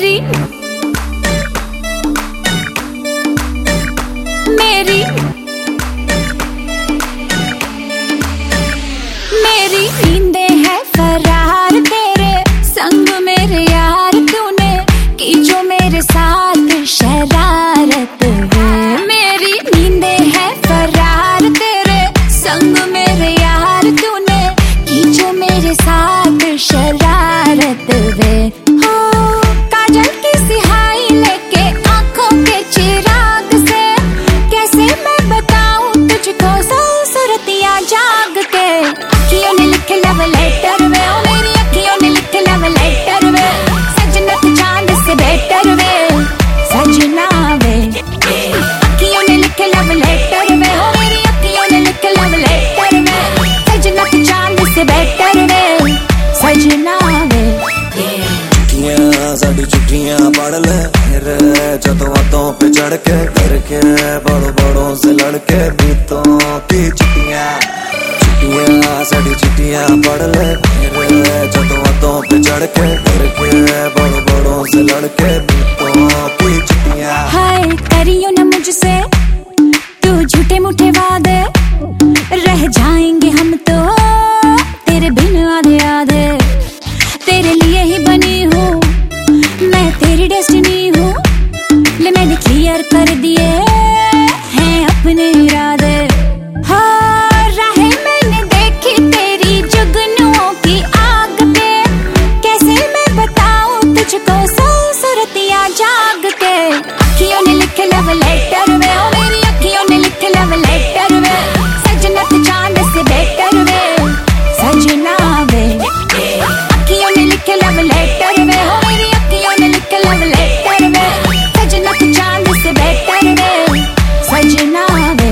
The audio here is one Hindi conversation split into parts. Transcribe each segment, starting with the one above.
मेरी मेरी मेरी नींदे है फरार तेरे संग मेरे यार, तूने की जो मेरे साथ शरारत है। मेरी नींदे है फरार तेरे संग मेरे यार, तूने की जो मेरे साथ शरारत है। हो काजल की सिहाई लेके आंखों के चिराग से, कैसे मैं बताऊं तुझको सौ सुरतियां जाग के। अखियों ने लिखे लव लेटर वे, ओ मेरी अखियों ने लिखे लव लेटर वे, सजना तू चांद से बेटर वे, सजना वे। अखियों ने लिखे लव लेटर वे, ओ मेरी अखियों ने लिखे लव लेटर वे, सजना तू चांद से बेटर वे, सजना वे। साड़ी चिट्ठियां पढ़ ले जदों बातों पे चढ़ के, करके बड़ों बड़ों से लड़के बीतों की चिट्ठियां। साड़ी चिट्ठियां पढ़ ले जदों बातों पे चढ़ के, करके बड़ों बड़ों से लड़के बीतों की चिट्ठियां। हाय करियो ना मुझसे तू झूठे मूठे वादे, रह जाएंगे हम तो तेरे बिन आधे आधे। तेरे लिए ही बनी हूँ मैं, तेरी डेस्टिनी हूँ, ले मैंने क्लियर कर दिए हैं अपने इरादे। हाँ राहें मैंने देखी तेरी जुगनुओं की आग पे, कैसे मैं बताऊं तुझको सौ सुरतियां जाग के। अखियों ने लिखे लव लेटर वे, ओ मेरी अखियों ने लिखे लव लेटर वे, सजना तू चांद से बेटर वे, सजना वे। अखियों ने लिखे लव लेटर वे, ओ मेरी अखियों ने लिखे लव लेटर वे, सजना तू चांद से बेटर वे, सजना वे।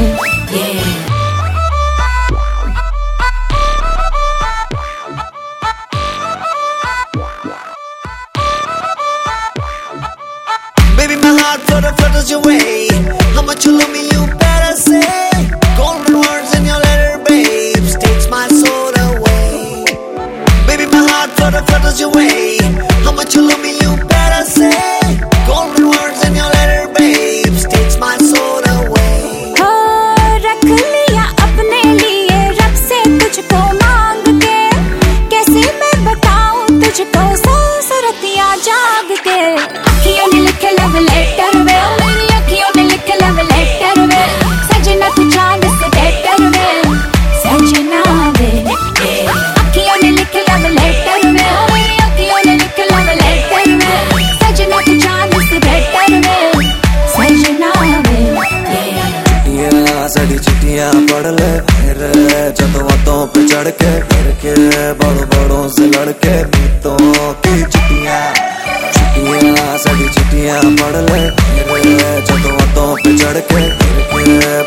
Baby, my heart flutters your way. How much you love me, you better say. Golden words in your letter, babes, takes my soul away. Baby, my heart flutters your way. How much you love me, you better say. Golden words in your letter, babes, takes my soul away. हो रख लिया अपने लिए रब से तुझको मांग के, कैसे मैं बताऊं तुझको सौ सुरतियां जाग के। अखियों ने लिखे लव लेटर वे, ओ मेरी अखियों ने लिखे लव लेटर वे, सजना तू चांद से बेटर वे, सजना वे। अखियों ने लिखे लव लेटर वे, ओ मेरी अखियों ने लिखे लव लेटर वे, सजना तू चांद से बेटर वे, सजना वे। साड़ी चिट्ठियां पढ़ ले जदों बातों पे चढ़ के, करके बड़ों बड़ों से लड़के बीतों की चिट्ठियां। साड़ी चिट्ठियां पढ़ ले जदों बातों पे चढ़ के, करके